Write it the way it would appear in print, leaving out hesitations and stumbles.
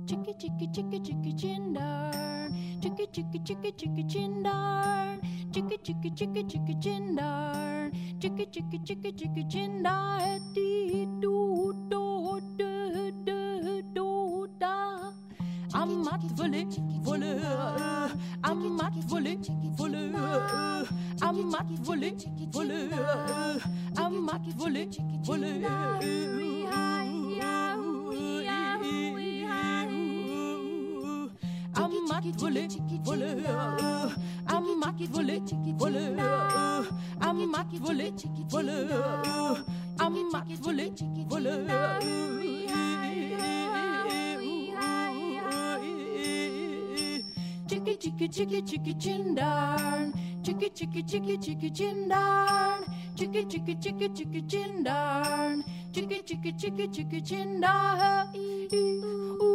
Chicky, chicky, chicky, chicky, chin darn. Chicky, chicky, chicky, chicky, chin darn. Chicky, chicky, chicky, chicky, chin darn. Chicky, chicky, chicky, chicky, chin darn. Dee do do do do do da. Amat volé, voleur. Amat volé, voleur. Amat volé, voleur. Amat volé, voleur. Amat volé, voleur. Amat volé, voleur. Amat volé, voleur. Amat volé, voleur. Chicky, chicky, chicky, chicky, chin darn. Chicky, chicky, chicky, chicky, chin darn. Chicky, chicky, chicky, chicky, chin darn. Chicky, chicky, chicky, chicky, chin darn.